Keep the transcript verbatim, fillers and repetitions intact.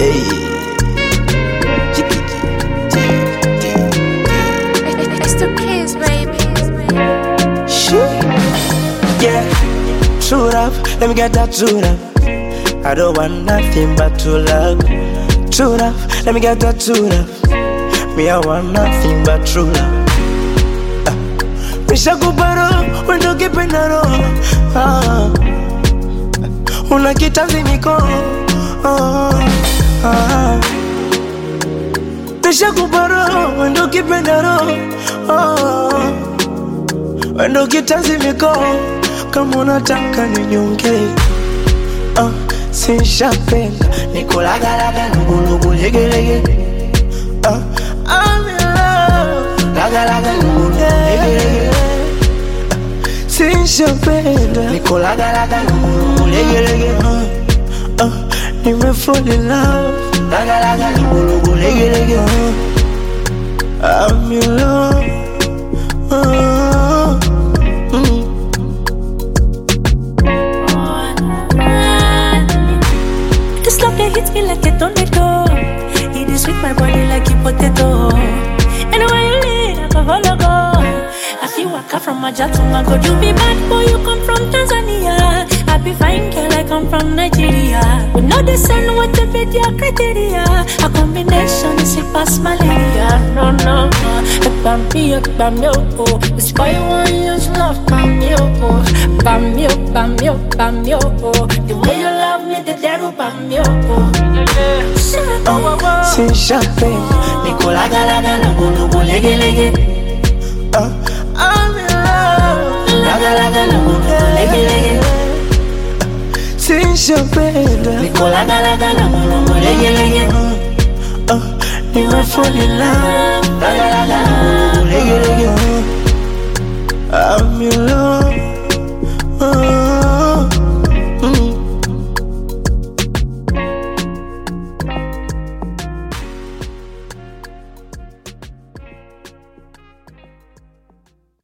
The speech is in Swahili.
Hey. It's the kids, baby. Shoo. Yeah, true love, let me get that true love. I don't want nothing but true love. True love, let me get that true love. Me, I want nothing but true love. uh. Misha kuparo, wendo kipendaro. ah. Una kitanzi miko. ah. ah. Misha kuparo, wendo kipendaro. ah. Wendo kitanzi miko. Kama unataka ninyonge. uh. Sinshapenda nikolagalaga lugulugu legelege. uh. I'm in love. Laga laga lugulugu legelege. uh. Sinshapenda nikolaga laga lugulugu legelege. uh. uh. Nime fall in love. Laga laga lugulugu legelege. uh. I'm in love. uh. mm. This love that hits me like a tornado. It is sweet my body like a potato. Anywhere you lead, I can follow go. I feel waka from my jar to my god. You be bad boy, you come from Tanzania. I be fine girl, I come from Nigeria. We know the sun, what the video criteria. A combination is a pass malaria. No, no, no. Bam me, bam yo, oh. This boy want use love, bam yo, oh. Bam yo, bam yo, bam yo, oh. The way you love me, the devil, bam yo, oh. Sinshapenda nikolaga laga lugulugu legelege. uh. I'm in love. Laga laga lugulugu legelege. uh. Sinshapenda nikolaga laga lugulugu legelege. uh. uh. Nime fall in love. Laga laga lugulugu